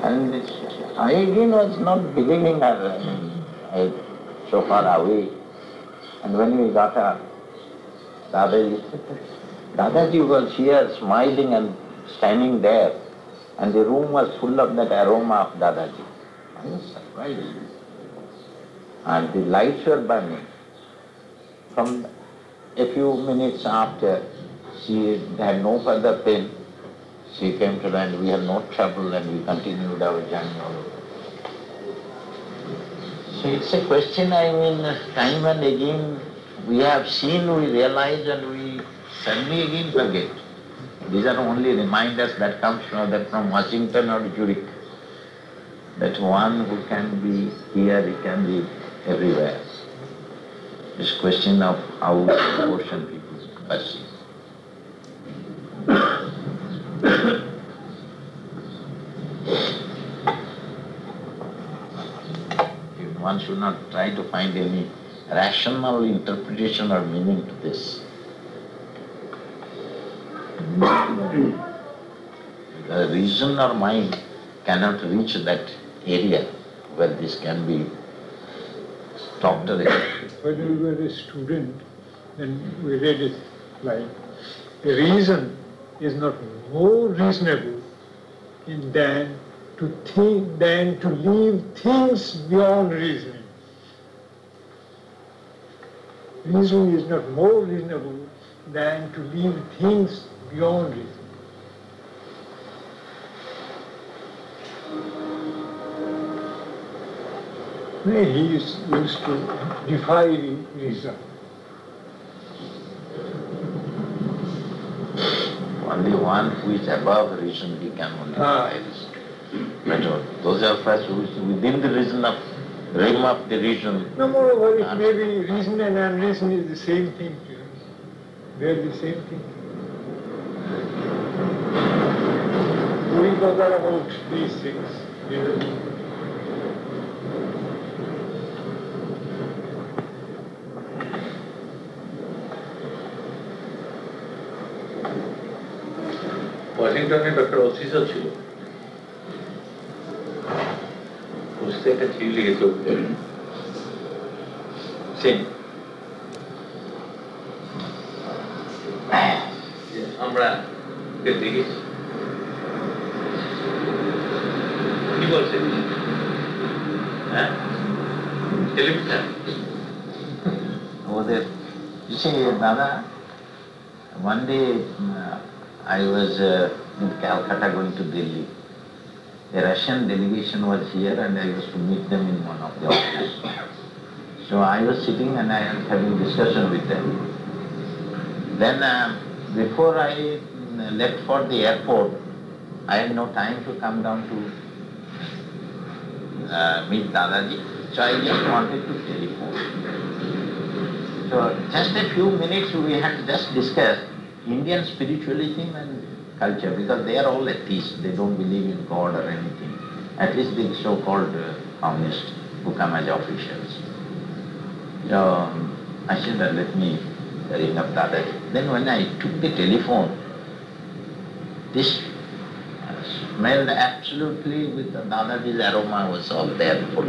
And I again was not believing her. I so far away. And when we got her, Dadaji was here smiling and standing there, and the room was full of that aroma of Dadaji. I was surprised. And the lights were burning. From a few minutes after, she had no further pain. She came to land, we had no trouble, and we continued our journey all over. So it's a question, time and again we have seen, we realize, and we suddenly again forget. These are only reminders that comes from Washington or Zurich. That one who can be here, he can be everywhere. It's a question of how proportion people perceive. One should not try to find any rational interpretation or meaning to this. The reason or mind cannot reach that area where this can be talked about. When we were a student, then we read it like, reason is not more reasonable than to leave things beyond reasoning. Reason is not more reasonable than to leave things beyond reason. He used to defy reason. Only one who is above reason, he can only defy reason. But those of us who is within the reason of realm of the reason. No, moreover, it may be reason and unreason is the same thing. They are the same thing. We bother about these things. ওয়াশিংটনে doctor অসিসও ছিল, বুঝতে একটা চিঠি লিখেছে আমরা দেখেছি কি বলছে, হ্যাঁ টেলিভিশন ওদের দাদা, one day I was in Calcutta going to Delhi. A Russian delegation was here and I was to meet them in one of the offices. So I was sitting and I was having discussion with them. Then before I left for the airport, I had no time to come down to meet Dadaji. So I just wanted to telephone. So just a few minutes we had just discussed Indian spiritualism and culture, because they are all atheists, they don't believe in God or anything. At least the so-called communists who come as officials. So I said, let me ring up Dadaji. Then when I took the telephone, this smelled absolutely with the Dadaji's aroma was all there full.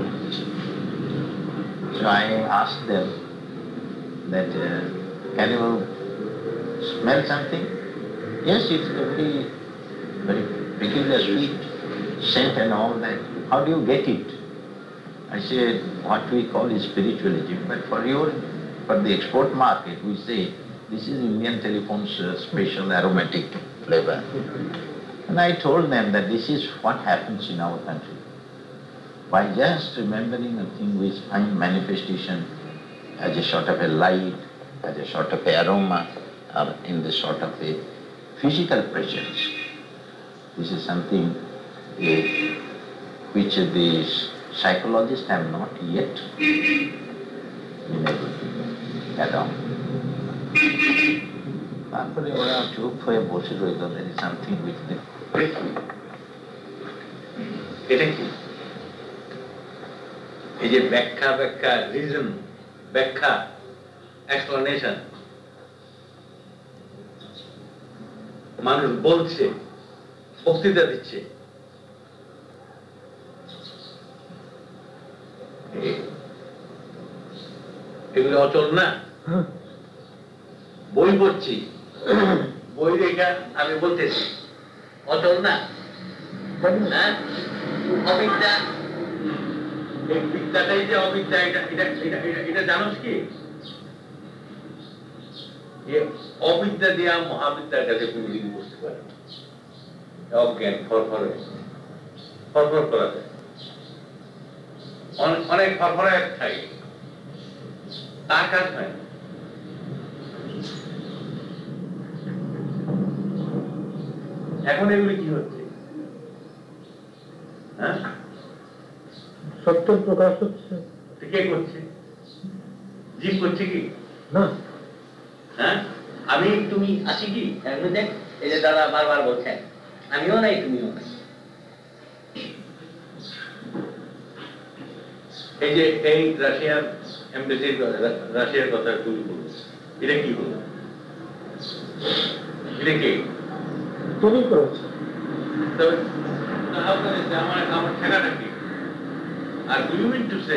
So I asked them that, can you smell something? Yes, it's very, very peculiar sweet scent and all that. How do you get it? I said, what we call is spiritualism, but for the export market, we say this is Indian telephone's special aromatic flavor. And I told them that this is what happens in our country. By just remembering a thing, we find manifestation as a sort of a light, as a sort of a aroma, or in the sort of a physical presence. This is something which the psychologists have not yet been able to adopt. তারপরে ওরা চুপ হয়ে বসে রইল, there is something which they... এটা কি এই যে ব্যাখ্যা রিজন, ব্যাখ্যা এক্সপ্লানেশন, মানুষ বলছে, বক্তৃতা দিচ্ছে, এগুলো অচল না? বই পড়ছি, বই দেখা আমি বলতেছি অচল না? হ্যাঁ, অবিদ্যা, এই বিদ্যাটাই যে অবিদ্যা, এটা জানোস কি? অবিদ্যা দিয়া মহাবিদ্যার কাছে কোনদিন বুঝতে পারে না। অজ্ঞান ফরফর করা যায়, অনেক ফরফরায় থাকে, তার কাজ হয় না। এখন এগুলি কি হচ্ছে? হ্যাঁ, সত্য প্রকাশ হচ্ছে। কে করছে? জীব করছে কি না? হ্যাঁ, আমি তুমি আছি কি? দেখ, এই যে দাদা বারবার বলছেন আমিও নাই তুমিও নাই। এই যে এই রাশিয়ার এমবেসির রাশিয়ার কথা তুই বলবো, এটা কি হলো? এটা কে তুমি করেছো? তবে আমার ঠেকাটা কি? আর do you mean to say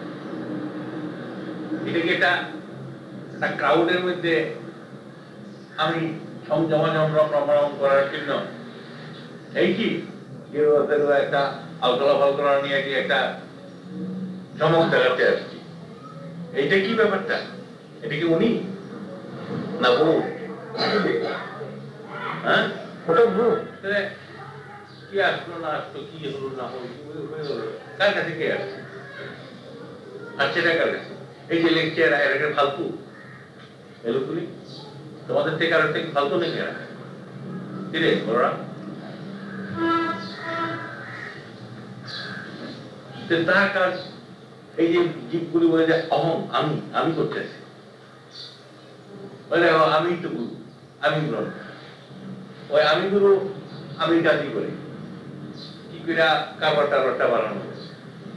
এটা কি একটা ক্রাউডের মধ্যে আমি সংযম প্রমাণ করার জন্য এই কি কেউ একটা আলকলা ফালকলা নিয়ে কি একটা চমক দেখাতে আসছি? এইটা কি ব্যাপারটা? এটা কি উনি না বউ? হ্যাঁ, কি আসলো না আসলো, কি হলো না হলো, কার কাছে কে আসছে? আসছে না কার কাছে? এই যে লেকচার এর ফালতু এলোগুলি তোমাদের থেকে আর থেকে ফালতু নাকি? কি রে বড়রা? তার কাজ এই যে জীবগুলি বলে যে অহং, আমি করতেছি, আমি তো গুরু, আমি গ্রহণ, ওই আমি গুরু আমি কাজই করি, কি করে কারবার টারবারটা বাড়ানো হয়েছে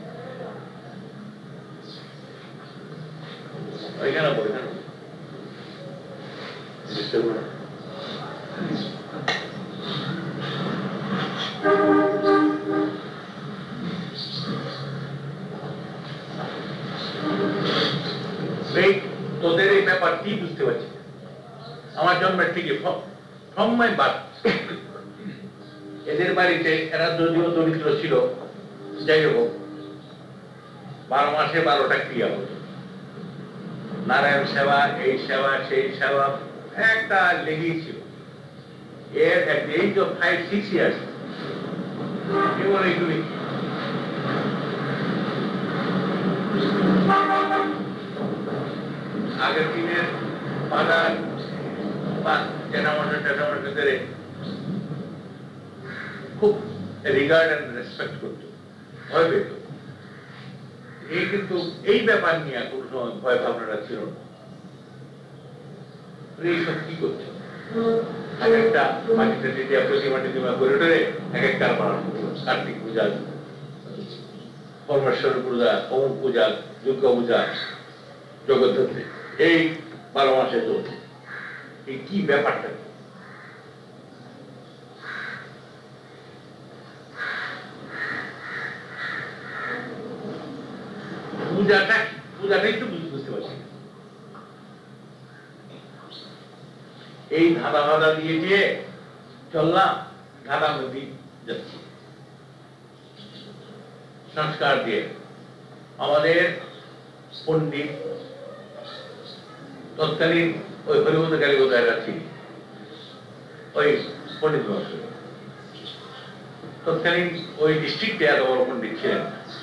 ওইখানে বইখানে তোদের এই ব্যাপার কি বুঝতে পারছি? আমার জন্মের থেকে ফ্রম মাই বার্থ এদের বাড়িতে এরা যদিও দরিদ্র ছিল, যাই হোক 12 মাসে 12টা ক্রিয়া হতো, নারায়ণ সেবা, এই সেবা সেই সেবা একটা লেগেই ছিল। এর at the age of 5-6 years কেবল এগুলি আগের দিনের বাজার বা জেনামনের ভিতরে খুব রিগার্ড এন্ড রেসপেক্ট করতো, ভয় পেত। এই কিন্তু এই ব্যাপার নিয়ে কোনো সময় ভয় ভাবনাটা ছিল না। এইসব কি করছে? এক একটা মাটিতে দিদিয়া প্রতিমাটি দিমা করিডোরে এক একটা বানানো, কার্তিক পূজা, পরমেশ্বর পূজা, অমুক পূজা, দুর্গা পূজা, জগদ্ধাত্রী, এই 12 মাসে চলছে। এই কি ব্যাপারটা? পূজাটাই তো বুঝতে পারছি। এই ধাঁধা ধাঁধা দিয়ে চললাম, ধাঁধা নদী যাচ্ছি সংস্কার দিয়ে। আমাদের পণ্ডিত তৎকালীন ওই হরিবন্ধ কালীবোধায় রাখছি, ওই পণ্ডিত মহাশয় তৎকালীন ওই ডিস্ট্রিক্টে এত বড় পণ্ডিত ছিলেন।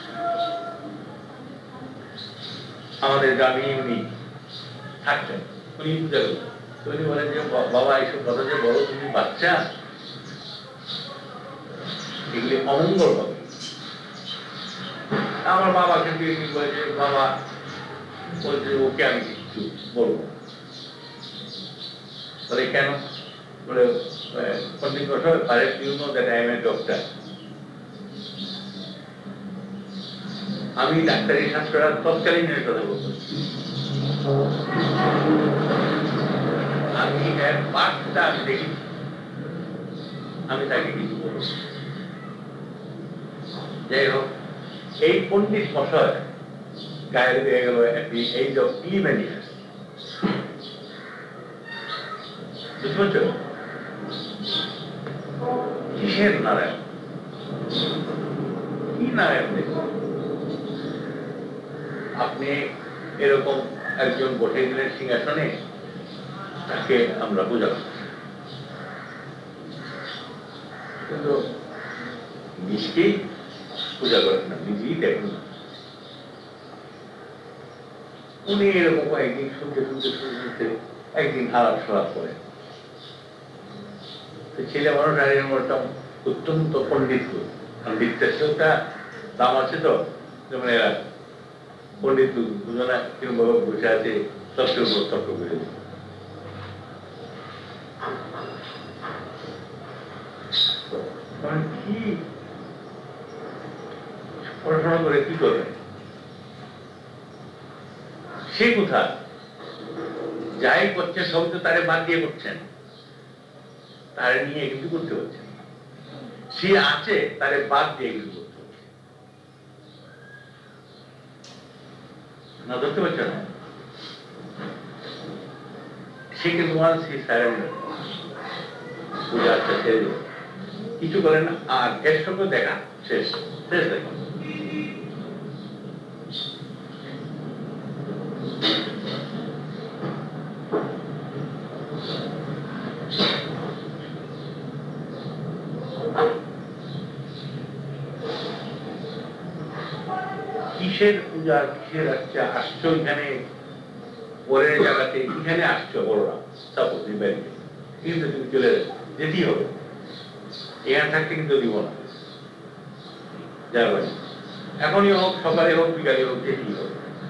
আমাদের গ্রামে উনি থাকতেন, উনি পূজা করতেন। উনি বলেন যে বাবা এইসব কথা যে বলো, তুমি বাচ্চা, এগুলি অমঙ্গল হবে। আমার বাবা কিন্তু বলেছে, বাবা বলছে ওকে আমি কিছু বলবো। বলে কেন? বলে পণ্ডিত মশাই, পারেস you know that I am a doctor. আমি ডাক্তারি শাস্ত্রটা তৎকালীন কথা বলবো, আমি এর পাঠটা আমি দেখি, আমি তাকে কিছু বলবো। যাই হোক, এই পণ্ডিত মশাই গায়ে দিয়ে গেল at the age of 11 years. বুঝতে পারছো? কিসের নারায়ণ? কি নারায়ণ দেখো? আপনি এরকম একজন বসে গেলেন সিংহাসনে, তাকে আমরা বুঝালাম, কিন্তু নিজকেই পূজা করেন না, নিজেই দেখেন না। উনি এরকম একদিন শুনতে শুনতে শুনতে শুনতে একদিন হারাপ সরাপ করেন। ছেলে মানুষ আর এর মধ্যে অত্যন্ত পণ্ডিত, পণ্ডিতটা দাম আছে তো, যেমন এরা পণ্ডিত দুজনা কিরকম ভাবে বসে আছে, তর্কের উপর তর্ক করে কি পড়াশোনা করে কি করবে, সে কোথায় যাই করছেন সব তো তারে বাদ দিয়ে করছেন, তারে নিয়ে কিন্তু করতে হচ্ছে, সে আছে তারে বাদ দিয়ে কিন্তু করতে হচ্ছে না, ধরতে পারছে না। সে কিন্তু পূজাটা ছেড়ে দেবে, কিছু করেন না, আর এর সঙ্গে দেখা শেষ শেষ দেখা। কিসের পূজা, কিসের আসছো এখানে, পরের জায়গাতে এখানে আসছো বড়রা, সাপোজ কিন্তু তুমি চলে যেতেই হবে, এখানে থাকতে কিন্তু দিব না, যাবে এখনই হোক, সকালে হোক, বিকালে হোক, যেতেই হবে।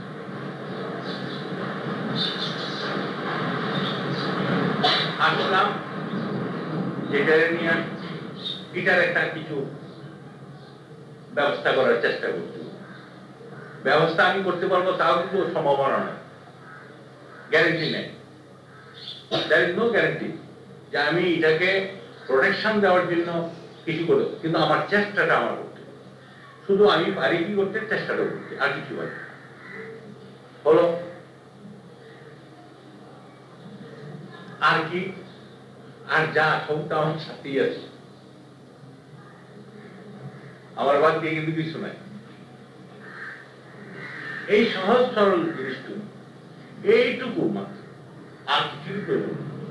আসলাম যেটারে নিয়ে এটার একটা কিছু ব্যবস্থা করার চেষ্টা করছি, ব্যবস্থা আমি করতে পারবো তাও কিন্তু সম্ভাবনা নয়, গ্যারেন্টি নেই, দ্যার ইজ নো গ্যারেন্টি যে আমি এটাকে প্রোটেকশন দেওয়ার জন্য কিছু করবো, কিন্তু আমার চেষ্টাটা আমার করতে, শুধু আমি পারি কি করতে, চেষ্টাটা করতে, আর কিছু পারি হলো। আর কি, আর যা সবটা আমার সাথেই আছে, আমার বাদ দিয়ে কিন্তু কিছু নাই। এই সহজ সরল জিনিসটুকু, এইটুকু মাত্র, আর কিছুই করব।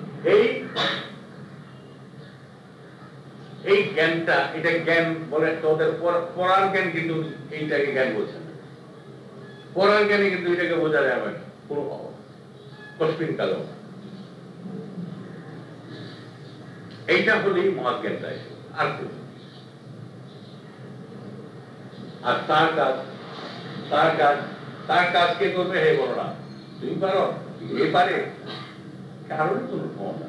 এই জ্ঞানটা, এটা জ্ঞান বলে তোদের পড়ার জ্ঞান, কিন্তু এইটাকে জ্ঞান বলছে না, পড়ার জ্ঞানে কিন্তু এটাকে বোঝা যাবে না কোনো কষ্টিন কালো। এইটা হলেই মহাজ্ঞানটা, আর আর তার কাজ, তার কাজ, তার কাজ কে করবে? হে বড়রা, তুমি পারো, এ পারে, কারণ কোনো ক্ষমতা।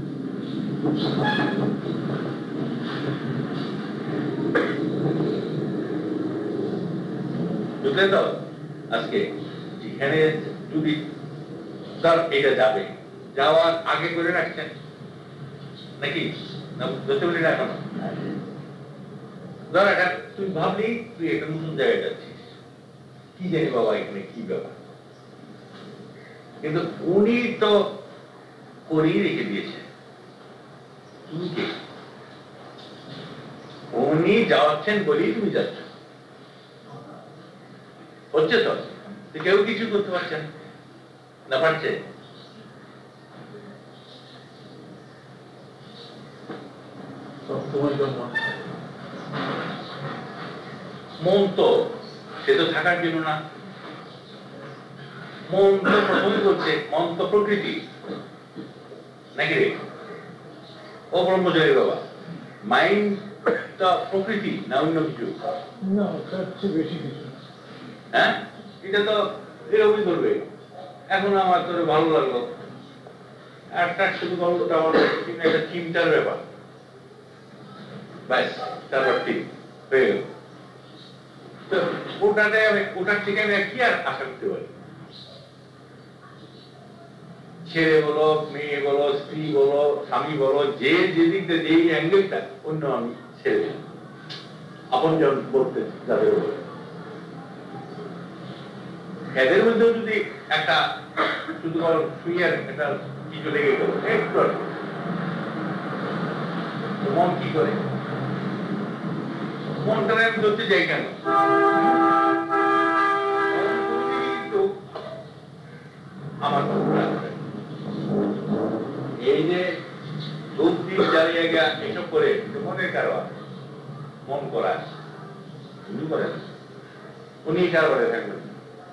বুঝলে তো? আজকে যেখানে যদি তার এটা যাবে, যাওয়ার আগে করে রাখছেন নাকি না, বুঝতে পারি না এখনো। ধর এটা তুই ভাবলি তুই একটা নতুন জায়গায় যাচ্ছিস, কি জানি বাবা এখানে কি ব্যাপার, কিন্তু উনি তো করেই রেখে দিয়েছে, তুমি কে? উনি যাওয়াচ্ছেন বলেই তুমি যাচ্ছ, হচ্ছে তো? কেউ কিছু করতে পারছেন না, পারছে? মন তো সে তো থাকার জন্য না, মন তো প্রথমে বলছে, মন তো প্রকৃতি নাকি রে ও ব্রহ্মচারী বাবা? মাইন্ডটা প্রকৃতি না অন্য কিছু? না, তার চেয়ে বেশি কিছু। হ্যাঁ, এটা তো এরকমই করবে। এখন আমার তোর ভালো লাগলো, একটা শুধু গল্পটা আমার একটা চিন্তার ব্যাপার, ব্যাস তারপর ঠিক হয়ে গেল। তো ওটাতে আমি, ওটার থেকে আমি কি আর আশা করতে পারি? ছেলে বলো, মেয়ে বলো, স্ত্রী বলো, স্বামী বলো, যে যেদিক দিয়ে যেই অ্যাঙ্গেলটা অন্য আমি ছেড়ে দিই, আপন জন বলতে যাদের বলে এদের মধ্যেও যদি একটা শুধু শুইয়ার একটা কিছু লেগে গেল একটু আর কি। তো মন কি করে? মনটা আমি ধরতে যাই কেন? কিন্তু আমার এই যে ধূপ দ্বীপ জ্বালিয়ে গিয়া এসব করে মনের কারবার মন করা উনি করেন, উনি কারবারে থাকবেন।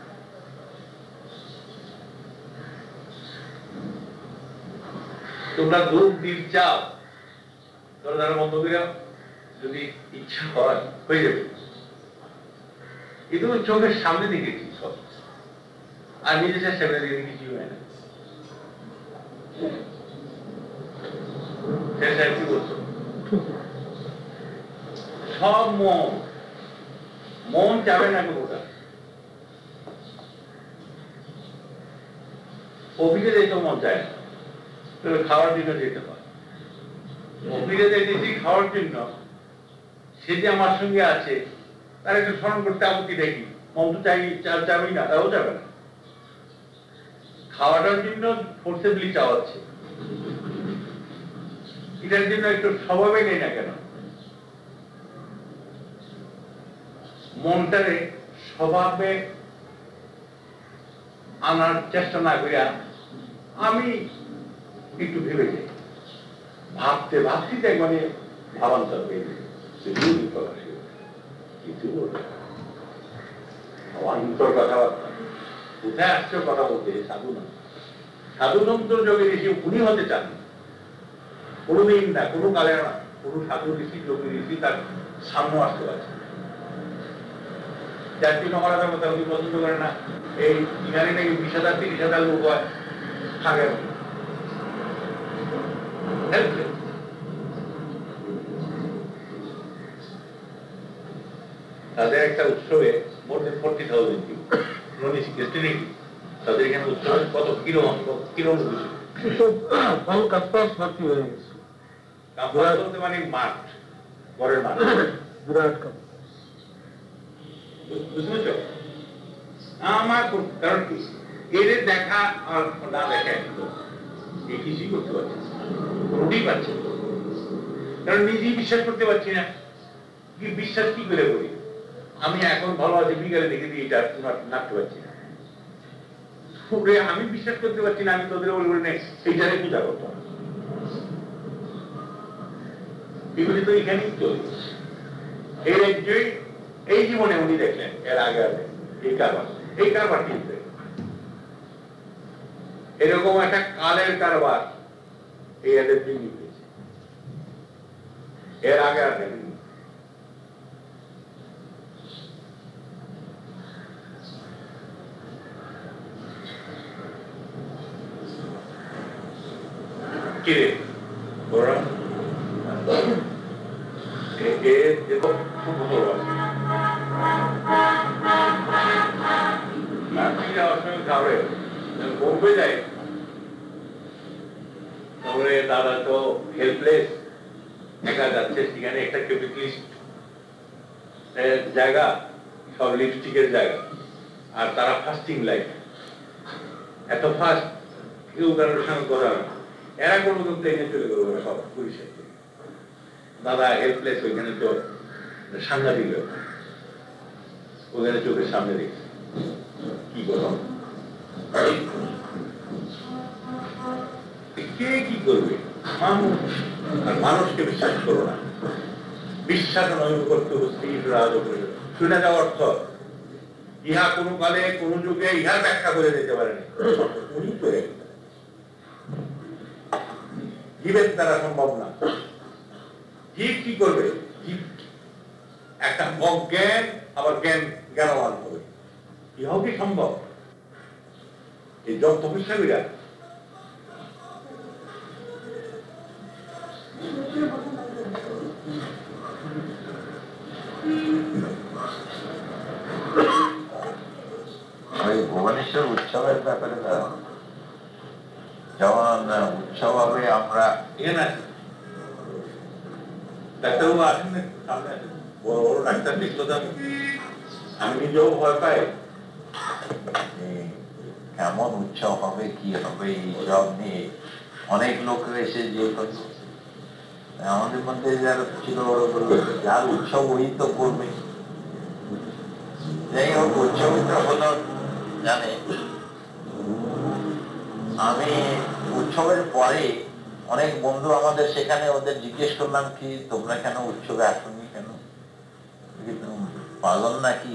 তোমরা ধূপ দ্বীপ চাও তারা বন্ধ করে যদি ইচ্ছা হয় হয়ে যাবে, কিন্তু চোখের সামনে দেখেছি সব, আর নিজের সামনে দেখে কিছু হয় না। কি বলছো? সব মন, মন যাবে না কোথাও। অফিসে যেতে মন চায় না, তবে খাওয়ার জন্য যেতে হয়। অফিসে যেতেছি খাওয়ার জন্য, সে যে আমার সঙ্গে আছে তার একটু স্মরণ করতে আপত্তি দেখি, মন তো চাই যাবেই না, তাও যাবে না। খাওয়াটার জন্য ফোর্সেবলি চাওয়াচ্ছে, এটার জন্য একটু স্বভাবে নেই না কেন? মনটারে স্বভাবে আনার চেষ্টা না করিয়া আমি একটু ভেবে যাই, ভাবতে ভাবতে মানে ভাবান্তর হয়ে যায়, কিছু বলবে অন্তর কথাবার্তা কোথায় আসছে কথা বলতে? সাধু না, সাধুতন্ত্র যোগে ঋষি উনি হতে চান না, কোনোদিন না, কোনো কালে না, কোনো সাধু ঋষি যোগী ঋষি তার সামনে আসতে পারছে। জাতীয় মহারাজার কথা উনি পছন্দ করে না, এই এখানে নাকি 20,000-30,000 লোক হয় থাকে। তাদের একটা উৎসবে মোর দেন 40,000 তাদের এখানে উৎসবে কত কিরকম মানে মাঠ, ঘরের মাঠ, বিরাট বুঝতে আমার কারণ কি এদের দেখা আর না দেখা এই কিছুই করতে পারছে কোনটাই পাচ্ছে, কারণ নিজেই বিশ্বাস করতে পারছি না। কি বিশ্বাস কি করে করি? আমি এখন ভালো আছি, বিকালে দেখে দিই এটা নাচতে পারছি না, আমি বিশ্বাস করতে পারছি না। আমি তোদের বলবো না এইটারে পূজা করতাম, এগুলি তো এখানেই চলে। এই জীবনে উনি দেখলেন, এর আগে এই কারবার কিন্তু এরকম একটা কালের কারবার এই এদের তৈরি হয়েছে, এর আগে আর দেখেন। কিরে ওরা বোম্বে যায়, তারপরে তারা তো হেল্পলেস, একা যাচ্ছে, সেখানে একটা ক্যাপিটালিস্ট জায়গা, সব লিপস্টিকের জায়গা, আর তারা ফাস্টিং লাইফ, এত ফাস্ট কেউ কারোর সঙ্গে করা হয়। এরা কোনো প্লেনে চলে গেল সব পুলিশের, দাদা হেল্পলেস, ওইখানে তো সাংঘাতিক, ওখানে চোখের সামনে দেখছে কি করো, কে কি করবে? মানুষ, আর মানুষকে বিশ্বাস করো না, বিশ্বাস নয় করতে শুনে যাওয়ার অর্থ ইহা কোনো কালে কোন যুগে ইহার ব্যাখ্যা করে দিতে পারেনি, উনি করে জীবের দ্বারা সম্ভব না। জীব কি করবে? জীব একটা অজ্ঞান, আবার জ্ঞানবান হবে, ইহাও কি সম্ভব? এই জব তপস্যাবীরা ওই ভুবনেশ্বর উৎসবের ব্যাপারে যেমন উৎসব হবে, আমরা এখানে আছি, ডাক্তারবাবু আসেন না, সামনে আসেন, বড় বড় ডাক্তার দেখলো, আমি নিজেও ভয় পাই, যে কেমন উৎসব হবে, কি হবে, এইসব নিয়ে অনেক লোক এসে যে করতো। আমাদের মধ্যে যারা ছিল ওরা বললো যার উৎসব ওই তো করবে। যাই হোক, উৎসবটা হলো জানে, আমি উৎসবের পরে অনেক বন্ধু আমাদের সেখানে, ওদের জিজ্ঞেস করলাম কি তোমরা কেন উৎসবে আসনি, কেন পাগল নাকি?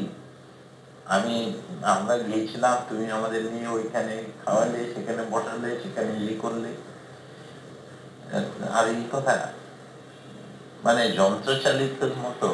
আমরা গিয়েছিলাম, তুমি আমাদের নিয়ে ওইখানে খাওয়ালে, সেখানে বসালে, সেখানে ইয়ে করলে, আর এই কথা মানে যন্ত্রচালিতের মতো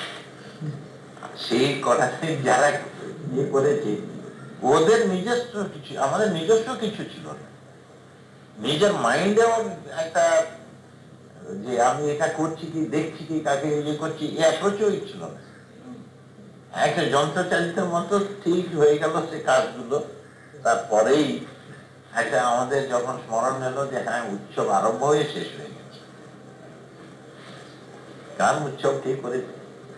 সেই কথাটি যারা ইয়ে করেছে, ওদের নিজস্ব কিছু, আমাদের নিজস্ব কিছু ছিল না। নিজের মাইন্ডেও একটা যে আমি এটা করছি কি, দেখছি কি, কাকে ইয়ে করছি, এই অ্যাপ্রোচই ছিল না। একটা যন্ত্রচালিতের মতো ঠিক হয়ে গেল সে কাজগুলো। তারপরেই একটা আমাদের যখন স্মরণ হলো যে হ্যাঁ, উৎসব আরম্ভ হয়ে শেষ হয়ে গেছে। কার উৎসব কে করেছে?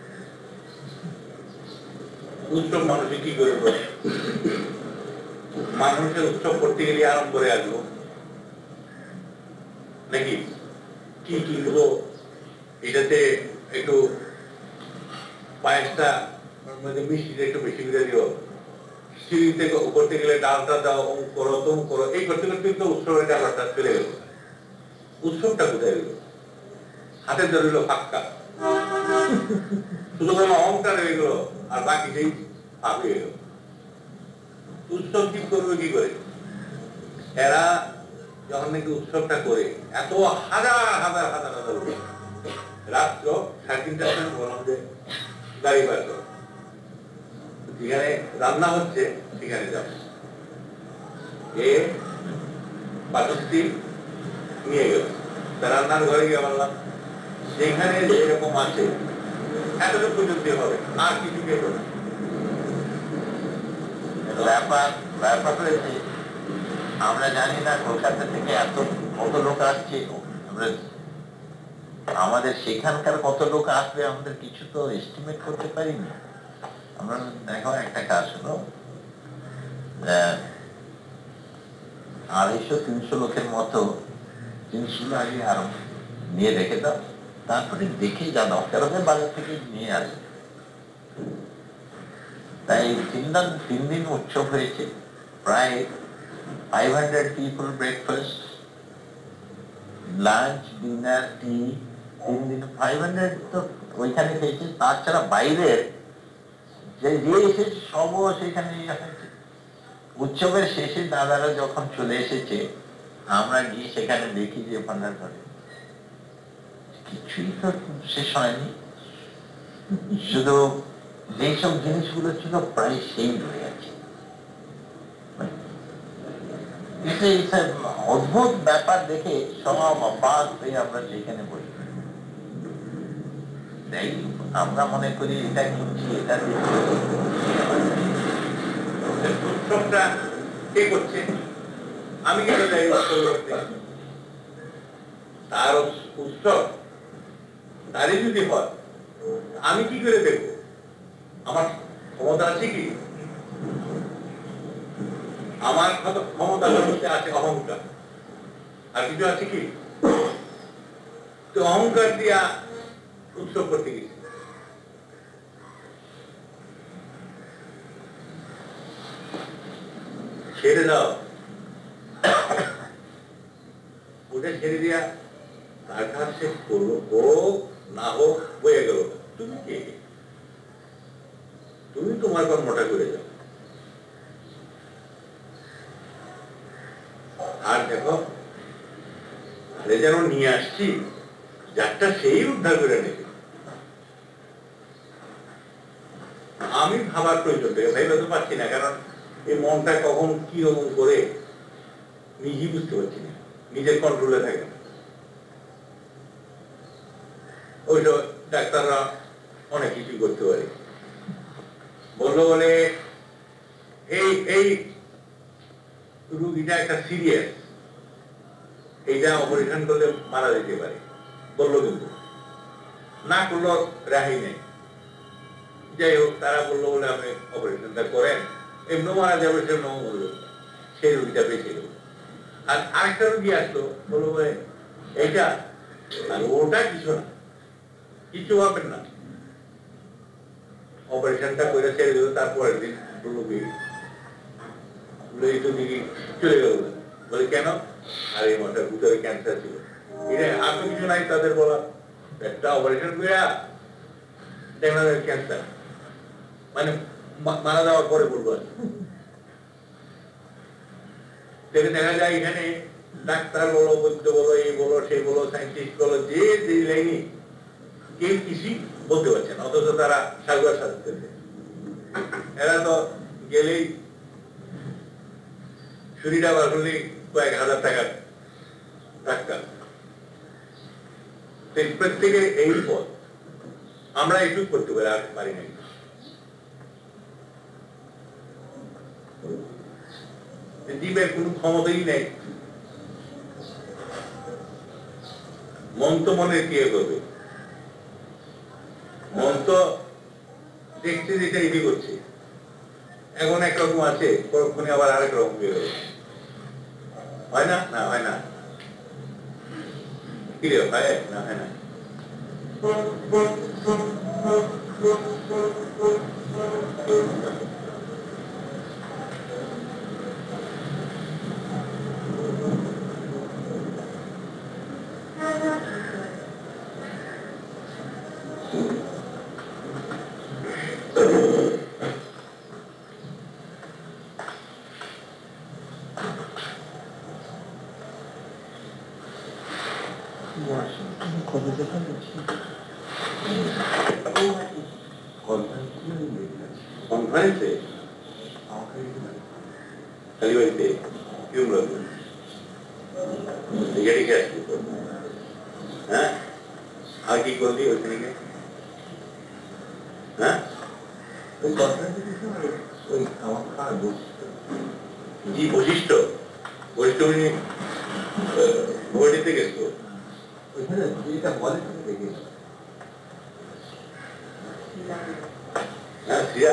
উৎসব মানুষে কি করে করে? মানুষের উৎসব করতে গেলে আরম্ভ করে আসবো নাকি? কি কিনবো, এটাতে একটু পায়েসটা মিষ্টিটা একটু বেশি করে দিও, সিঁড়ি থেকে করতে গেলে ডালটা দাও, অমুক করো তমুক করো, এই করতে করতে তো উৎসবের ব্যাপারটা চলে গেল। উৎসবটা কোথায় গেল? হাতে ধরিল ফাঁকা, শুধু কোনো অহংকার হয়ে গেল, আর বাকি সেই ফাঁক হয়ে গেল। উৎসব কি করবে কি করে? এরা যখন নাকি উৎসবটা করে, এত হাজার হাজার হাজার হাজার রাত্র 3:30টার সময় বললাম যে গাড়ি বার করো, যেখানে রান্না হচ্ছে সেখানে যাবো। এ পাশস্তি নিয়ে গেল, তা রান্নার ঘরে গিয়ে বললাম যেখানে যেরকম আছে এতটুকু পর্যন্ত হবে, আর কিছু কেউ না। ব্যাপার হয়েছে, আমরা জানি না কলকাতা থেকে কত লোক আসছে, আমরা আমাদের সেখানকার কত লোক আসবে আমাদের কিছু তো এস্টিমেট করতে পারিনি আমরা। দেখো, একটা কাজ হলো 250-300 লোকের মতো জিনিসগুলো আগে আরো নিয়ে রেখে দাও, তারপরে দেখে যা দরকার হবে বাজার থেকে নিয়ে আসবে। তাই 3 দিন উৎসব হয়েছে, প্রায় 500 people breakfast, lunch, dinner, tea, 3 দিন 500 তো ওইখানে খেয়েছে। তাছাড়া বাইরের যে এসেছে সবও সেখানে হয়েছে। উৎসবের শেষে দাদারা যখন চলে এসেছে, আমরা গিয়ে সেখানে দেখি যে ভান্ডার ঘরে কিছুই তো শেষ হয়নি, শুধু যেসব জিনিসগুলো ছিল প্রায় সেই রয়ে আছে। অদ্ভুত ব্যাপার দেখে সব অবাক হয়ে আমরা সেখানে বসি। আমরা মনে করি এটা কিনছি, এটা উৎসবটা কে করছে? আমি কেন যাই উৎসব করতে? তার উৎসব তারই যদি হয়, আমি কি করে দেখবো? আমার ক্ষমতা আছে কি? আমার ক্ষমতার মধ্যে আছে অহংকার, আর কিছু আছে কি? তো অহংকার দিয়া উৎসব করতে গেছি। ছেড়ে দাও, ওটা ছেড়ে দিয়া তার কাছে করলো, হোক না হোক বয়ে গেল। তুমি কে? তুমি তোমার কর্মটা করে যাও। আর দেখো, আরে যেন নিয়ে আসছি, যারটা সেই উদ্ধার করে নেবে। আমি ভাবার প্রয়োজন ভাইতে পারছি না, কারণ এই মনটা কখন কি রকম করে নিজেই বুঝতে পারছি না, নিজের কন্ট্রোলে থাকে না। ওইসব ডাক্তাররা অনেক কিছু করতে পারে, বললো বলে এই রুগীটা একটা সিরিয়াস, এইটা অপারেশন করলে মারা যেতে পারে বললো, কিন্তু না করলো রাহি নেই। যাই হোক, তারা বললো বলে আপনি অপারেশনটা করেন, এমনও মারা যাবে, সেমনও মরবে, সেই রোগীটা বেঁচে গেল। আর আরেকটা রোগী আসলো, বলবো এইটা আর ওটা কিছু না, কিছু হবেন না, অপারেশনটা করে ছেড়ে দিল। তারপরের দিন রোগী চলে গেল। বলে কেন? আর এই মাথার ভিতরে ক্যান্সার ছিল। এটা আর তো কিছু নাই তাদের বলা, একটা অপারেশন করে ক্যান্সার, মানে মারা যাওয়ার পরে বলবো। দেখা যায় এখানে ডাক্তার বলো, বৈদ্য বলো, এই বলো, সেই বলো, সায়েন্টিস্ট বলো, যে লাইনে কেউ কিছুই বলতে পারছে না, অথচ তারা সাজুয়া সাজতেছে। এরা তো গেলেই ছুরিটা বার করলে কয়েক হাজার টাকার ডাক্তার। প্রত্যেকে এই পথ, আমরা একটু করতে পারি নাই। জীবের কোন ক্ষমতাই নেই। মন তো মনে কে করবে, মন তো দেখতে দেখতে এটি করছে। এখন একরকম আছে, পরক্ষণে আবার আরেক রকম হয়ে গেল। হয় না? না হয় না, কি রে হয় না? হয় না। কনফারেন্সে কালীবাড়িতে কিরম লাগবে? দেখে আসবি তো, হ্যাঁ? আর কি করবি ওইখানে? হ্যাঁ, কি বৈশিষ্ট্য? বৈশিষ্ট্য ভোটিতে গেছো ওইখানে যেটা বলে দেখে। হ্যাঁ, সিয়া,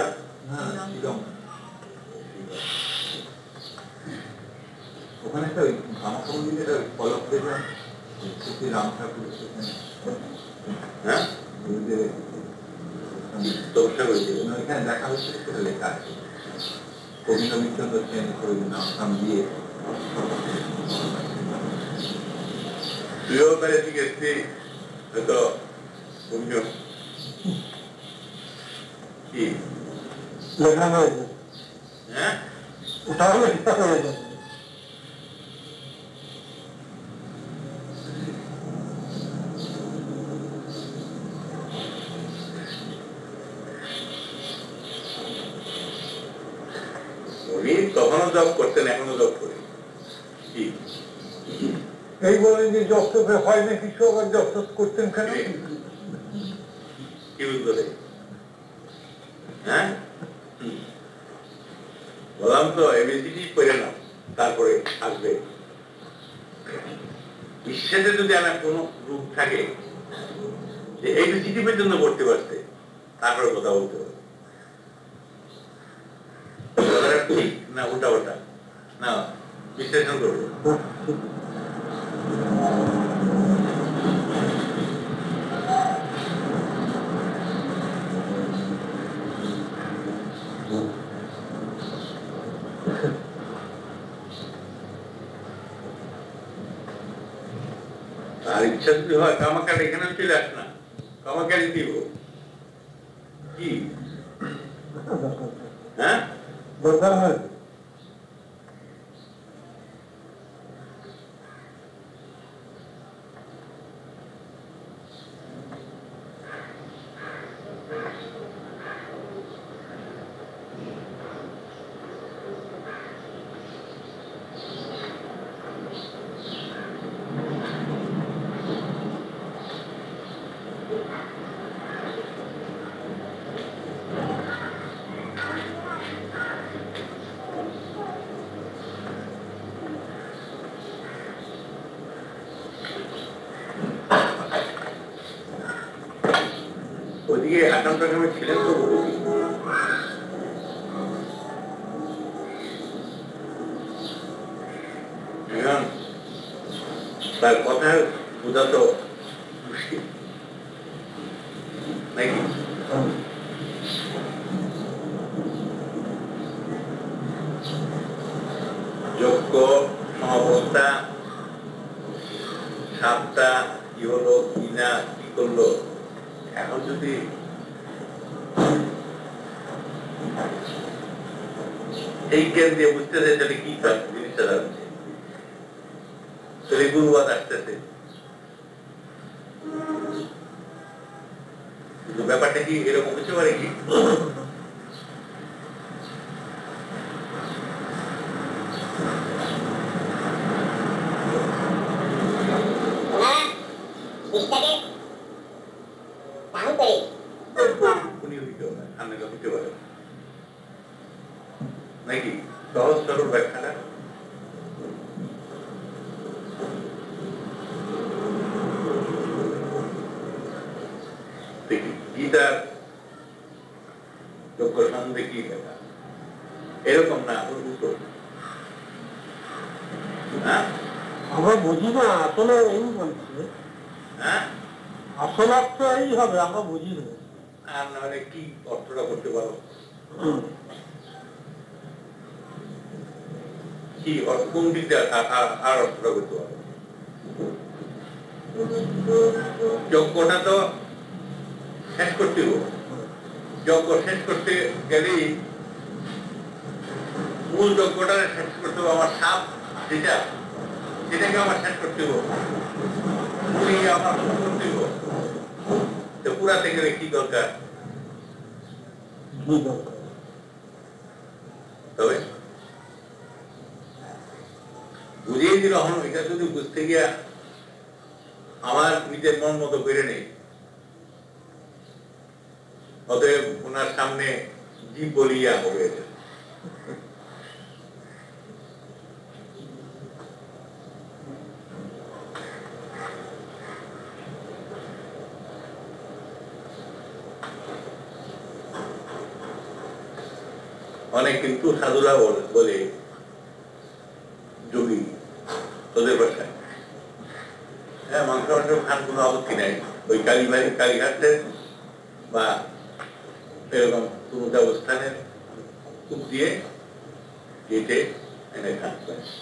ওখানে একটা রামকমন্দিরে ফলো করেছিলাম, রাম ঠাকুর। হ্যাঁ, তপস্যা করেছিল ওইখানে, দেখা হচ্ছে লেখা আছে কবি নবীনচন্দ্র সেন নাম দিয়ে। তুইও তার এদিকে এসছি হয়তো কি লেখা হয়েছে? হ্যাঁ, ওটাও লেখা হয়েছে। উনি তখনও জব করতেন, এখনো জব করেন। কি এই বলেন যে জব টবে হয় না কিছু, আবার জব টব করতেন কেন? কি বুঝতে? হ্যাঁ, বললাম তো এবিসিডি করে নাও, তারপরে আসবে। বিশ্বাসে যদি আমার কোনো রূপ থাকে যে এবিসিডি পর্যন্ত করতে পারছে, তারপরে কথা বলতে হবে। ঠিক না উল্টা উল্টা না, বিশ্লেষণ করবো। আর ইচ্ছা যদি হয় কামাকার এখানে চলে আস না, কামাকারি দিব কি? হ্যাঁ, দরকার হয়। ওদিকে আসাম টাকামে ছিলেন তো তার কথার বোঝা তো মুশকিল নাকি? যোগ্য সমাবস্থা 7টা কি হলো কি না কি করলো, এখন যদি এই জ্ঞান দিয়ে বুঝতে চাই তাহলে কি জিনিসটা যাচ্ছে, তাহলে গুরুবাদ আসতেছে। ব্যাপারটা কি এরকম হতে পারে কি? নাকি সহজ সরল ব্যাখ্যাটা দেখি গীতার যোগ্য সম্বন্ধে কি লেখা, এরকম না আমরা বুঝি না আসলে এই বলছি, আসল অর্থ এই হবে, আমরা বুঝি না। আর নাহলে কি অর্থটা করতে পারো, কি কোন দিক দিয়ে আর অর্থটা করতে পারো? যজ্ঞটা তো শেষ করতে হবে, যজ্ঞ শেষ করতে গেলেই মূল যজ্ঞটা শেষ করতে হবে। আমার সাপ যেটা, সেটাকে আমার শেষ করতে হবে, আমার করতে হবে। তো পুরাতে গেলে কি দরকার? তবে বুঝিয়ে দিল, হন এটা যদি বুঝতে গিয়া আমার নিজের মন মতো করে নেই, অতএব ওনার সামনে জীব বলিয়া হবে। অনেক কিন্তু সাধুরা বলে যোগী তোদের বাসায়, হ্যাঁ মাংস মাংস খান কোনো আপত্তি নাই, ওই কালীঘাটের বা এরকম কোনো অবস্থানের খুব দিয়ে গেটে এনে খান,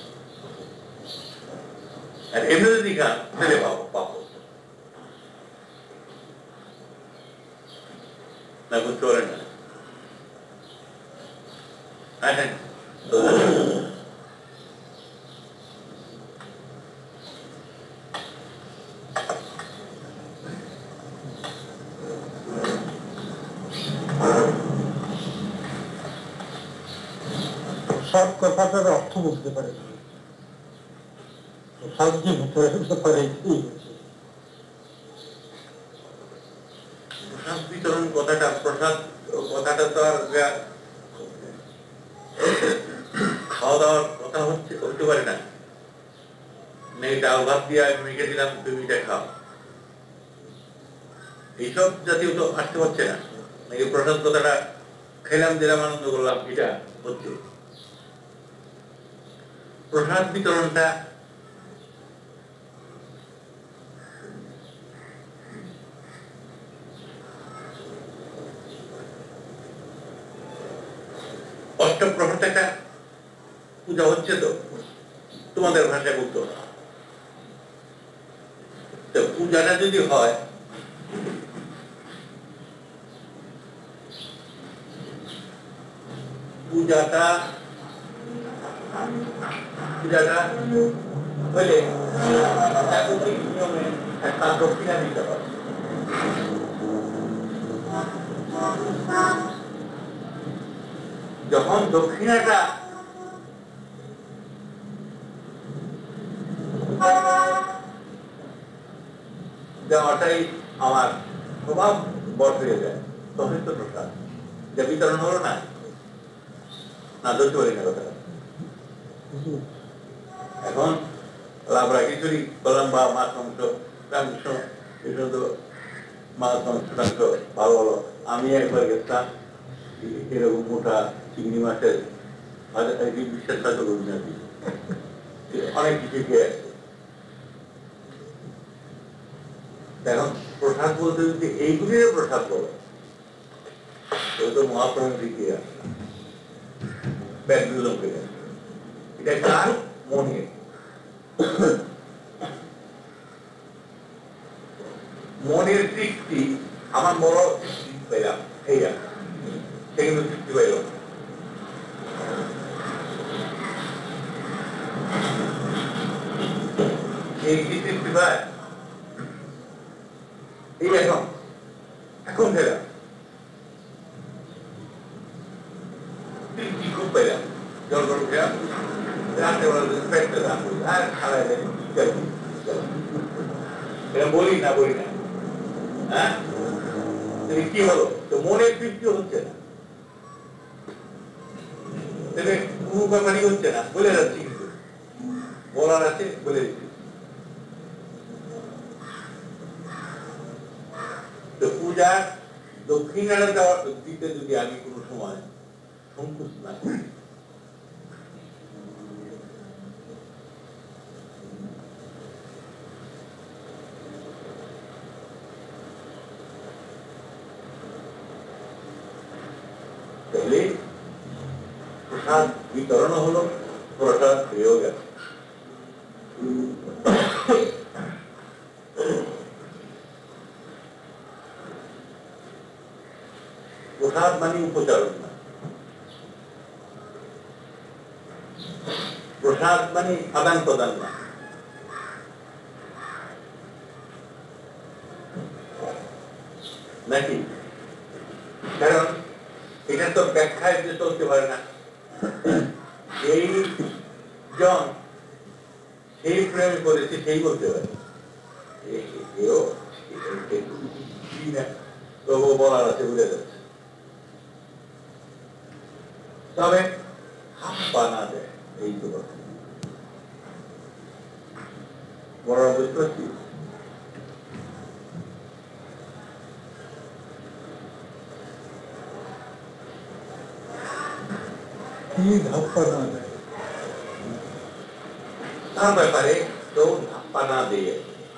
আর এমনি যদি খান তাহলে পাবো না, বুঝতে পারেন না? হ্যাঁ সব কথাটার অর্থ বুঝতে পারে, সব যে ভিতরে বুঝতে পারে। প্রসাদ বিতরণ কথাটা, প্রসাদ কথাটা তো আর খাওয়া দাওয়ার কথা হতে পারে না। ডাল ভাত দিয়ে আমি মেখে দিলাম, তুমি এটা খাও, এইসব জাতীয় তো আসতে পারছে না। নাকি প্রসাদ কথাটা খেলাম দিলাম আনন্দ করলাম, এটা হচ্ছে। প্রসাদ বিতরণটা অষ্টপ্রহর একটা পূজা হচ্ছে, তো তোমাদের ভাষায় বলতো পূজাটা যদি হয়, পূজাটা হলে নিয়মে একটা দক্ষিণা দিতে হবে। যখন দক্ষিণাটা দেওয়াটাই আমার স্বভাব বট হয়ে যায়, তখন তো প্রসাদ যা বিতরণ হলো না, না ধরতে পারি না কথাটা। এখন আমরা খিচুড়ি করলাম বা মাছ মাংস মাংস, এটা তো মাছ মাংস টাংস ভালো ভালো। আমি একবার গেছিলাম এরকম মোটা চিংড়ি মাছের বিশ্বাস করি না, অনেক কিছু খেয়ে আসছে। এখন প্রসাদ বলতে যদি এইগুলির প্রসাদ বলো তো মহাপ্রভুর দিকে আসে ব্যাগগুলো এটা কার মনের মনের তৃপ্তি আমার বড় তৃপ্তি পেলাম এই সে কিন্তু তৃপ্তি পেল এই কি তৃপ্তি পায় এই এখন ফেরা তৃপ্তি খুব পেলাম জল করে ফেরা রাতে পেটটা রাখবো আর খাওয়াই দেয় এটা বলি না হ্যাঁ কি হলো তো মনের তৃপ্তি হচ্ছে না কোনো ব্যাপারই হচ্ছে না বলে যাচ্ছি কিন্তু বলার আছে বলে দিচ্ছি তো পূজার দক্ষিণাটা দেওয়ার দিতে যদি আমি কোনো সময় সংকোচ না করি তাহলে প্রসাদ বিতরণ হলো প্রসাদ পেয়েও গেছে প্রসাদ মানে উপচারণ না প্রসাদ মানে আদান প্রদান না নাকি কারণ এটা তো ব্যাখ্যায় যে চলতে পারে না এই জন সেই প্রেম করেছে সেই বলতে পারে তবু বলার আছে বুঝে যাচ্ছে তবে হাপ্পা না দেয় এই তো কথা বড় বুঝতে পারছি কি ধাপ্পা না দেয় তার ব্যাপারে তো ধাপ্পা না দিয়ে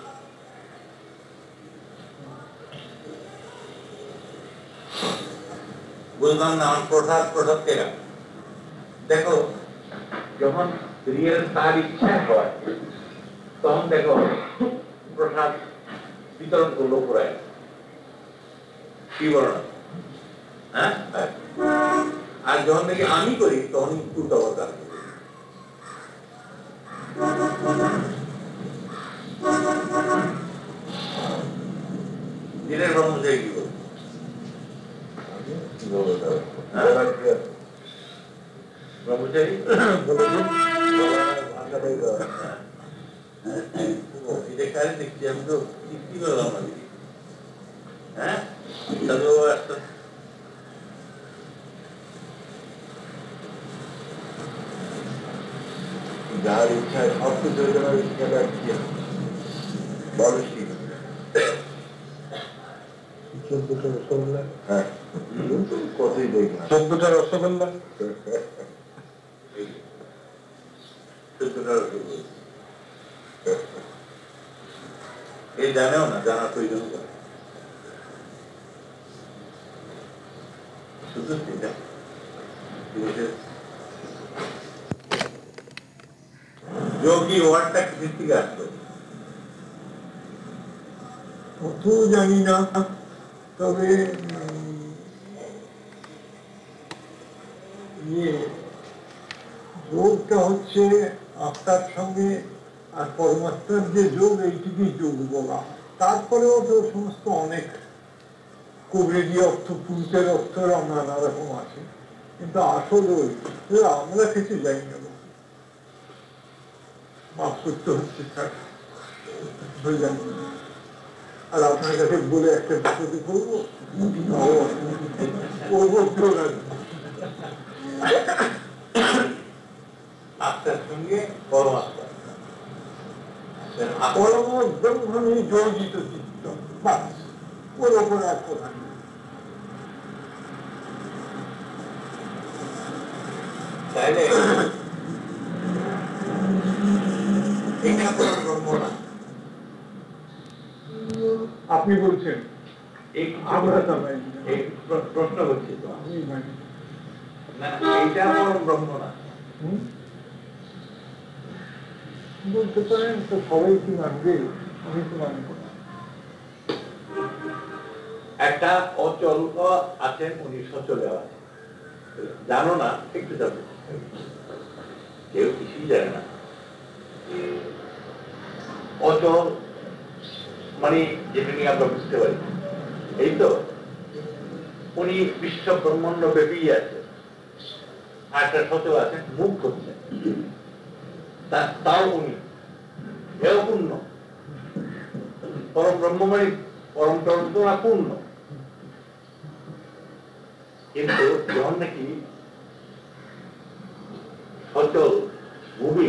বুঝলাম না প্রসাদ কেনা দেখো যখন রিয়েল তার ইচ্ছা হয় তখন দেখো প্রসাদ বিতরণ করলো পুরায় কি বলো হ্যাঁ আর যখন নাকি আমি করি তখন উল্টা পাল্টা দিনের ব্রহ্মচারী কি বলবো ব্রহ্মচারী দেখছি আমি তো কি করলাম হ্যাঁ যার ইচ্ছায় সব কিছু চোদ্দটা রসগোল্লা হ্যাঁ কতই দেখলাম 14টা রসগোল্লা এই জানেও না জানার প্রয়োজন শুধু সেটা যোগী ওয়ার্ডটা কিছু থেকে আসলো অত জানি না তবে যোগটা হচ্ছে আত্মার সঙ্গে আর পরমাত্মার যে যোগ এইটুকুই যোগ বলা তারপরেও তো সমস্ত অনেক কবিরাজি অর্থ পুরুষের অর্থ নানা রকম আছে কিন্তু আসল ওই আমরা কিছু জানি না মাফ করতে হচ্ছে জানি না আর আপনার কাছে বলে একটা বিপদে করবো আত্মার সঙ্গে পরমাত্মা ব্রহ্মণী যোজিত চিত্ত বাস ওর ওপর আর কথা নেই তাইলে এটা কোনো ব্রহ্ম না আপনি বলছেন আমরা তো মানি না। এই প্রশ্ন হচ্ছে তো আমি মানি না। না, এইটা পরম ব্রহ্ম না। হুম? বলতে পারেন তো সবাই কি মানবে, আমি তো মানব না। একটা অচল আছেন, উনি সচলে আছেন। জানো না, একটু জানো, কেউ কিছুই জানে না। অচল মানে যেটা নিয়ে আমরা বুঝতে পারি, এই তো উনি বিশ্ব ব্রহ্মাণ্ড ব্যাপী আছে, আর একটা সচল আছেন, মুখ করছেন, তাও উনি এও পূর্ণ। পরম ব্রহ্ম মানে পরম তন্ত্রা পূর্ণ। কিন্তু যখন নাকি সচল মুভি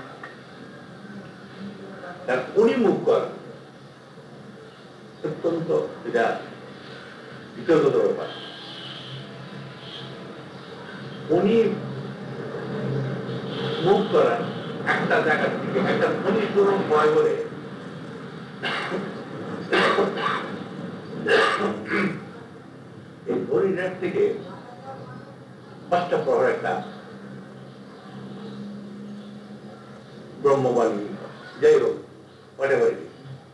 তার উনি মুখ করেন, অত্যন্ত এটা বিতর্কিত ব্যাপার। উনি মুখ করেন একটা জায়গা থেকে, একটা মনীষরম ভয় করে এই হরিণের থেকে 5টা প্রহর একটা ব্রহ্মবাণী, যাই হোক whatever it is,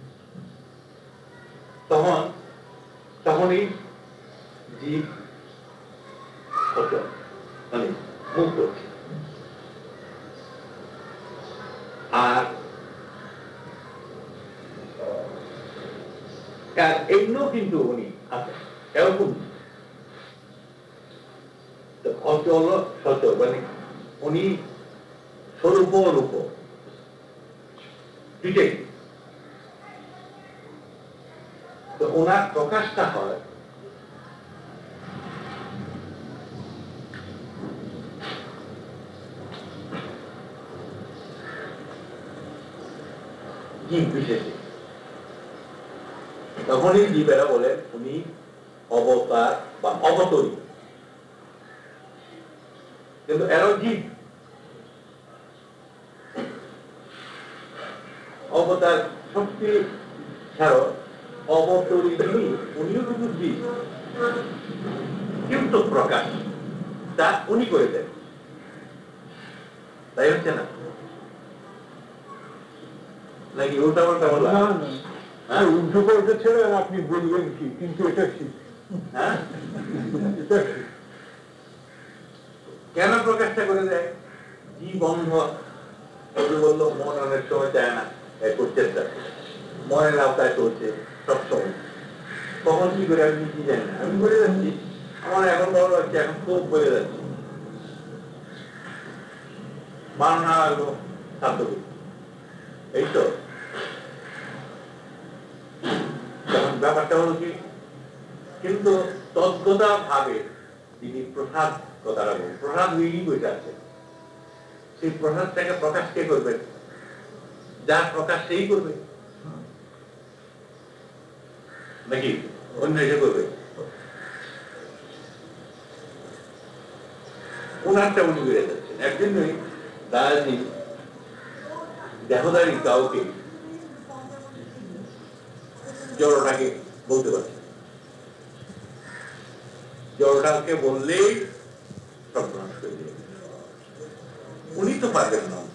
তখনই জীব মানে মুক্ত হচ্ছে। আর এমনিও কিন্তু উনি আছেন, এরকম অচল সচল মানে উনি স্বরূপ রূপ দুইটাই। তো ওনার প্রকাশটা হয় জীব বিশেষে। তখনই জীবেরা বলেন উনি অবতার বা অবতরী, কিন্তু এরাও জীব। অবতার শক্তি ছাড়া অবতরী যিনি, উনিও কিন্তু জীব, কিন্তু প্রকাশ তা উনি করে দেন, তাই হচ্ছে না নাকি উল্টা পাল্টা বলা? না না, উল্টো পাল্টা ছেড়ে আর আপনি বলবেন কি, কিন্তু এটা ঠিক। হ্যাঁ, এটা ঠিক। কেন প্রকাশটা করে দেয়? জীব অন্ধ, বললো মন অনেক সময় চায় না, প্রচেষ্টা মনের আওতায় চলছে সবসময়। কখন কি করে আমি কি জানি না, আমি বলে যাচ্ছি আমার এখন বড় লাগছে, এখন খুব বলে যাচ্ছি, মাননা লাগলো ছাত্র, এই তো ব্যাপারটা হলো কি। কিন্তু তদ্গতা ভাবে তিনি প্রসাদ কথাটা বলেন, প্রসাদ হয়েই বসে আছে। সেই প্রসাদটাকে প্রকাশ কে করবেন? যার প্রকাশ সেই করবে, নাকি অন্য এসে করবে? ওনারটা উনি বেড়ে যাচ্ছেন। একজনই রাজনীতি দেহদারি কাউকে জড়টাকে বলতে পারছে, জড়টাকে বললেই সর্বনাশ করে দেবে। উনি তো পারবেন না।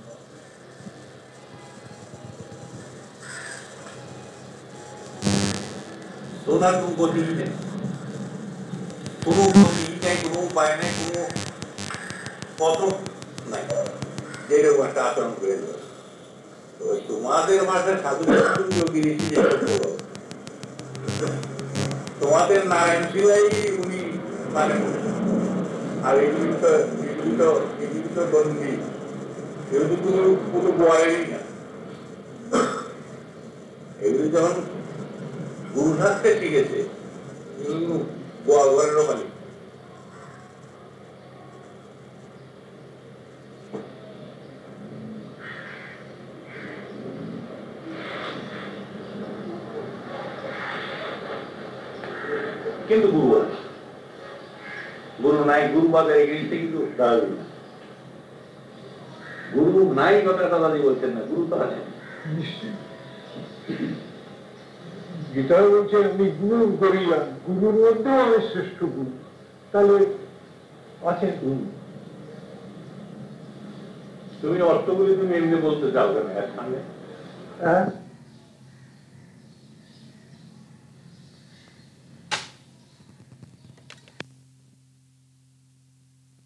ওনার কোনো গতি নেই, কোনো গতি নেই, কোনো উপায় নেই, কোনো পথ নাই, যেরকম একটা আচরণ করে দেবে। তোমাদের ভাষায় সাধু তোমাদের নারায়ণ শিলাই উনি মানে, আর এগুলি তো বন্দী, এগুলি কোনো গোয়ালেরই না। এগুলি যখন গুরু থাকতে শিখেছে, গোয়াল ঘরেরও মালিক। কিন্তু গুরু আছে, গুরু নাই, গুরু বাজারে গেছে, কিন্তু দাঁড়াবি না। গুরু নাই কথাটা দাদি বলছেন না, গুরু তো আছে। গীতায় বলছে আমি গুরু করিলাম, গুরুর মধ্যেও আমি শ্রেষ্ঠ গুরু। তাহলে আছেন গুরু। তুমি অর্থগুলি তুমি এমনি বলতে চাও কেন? হ্যাঁ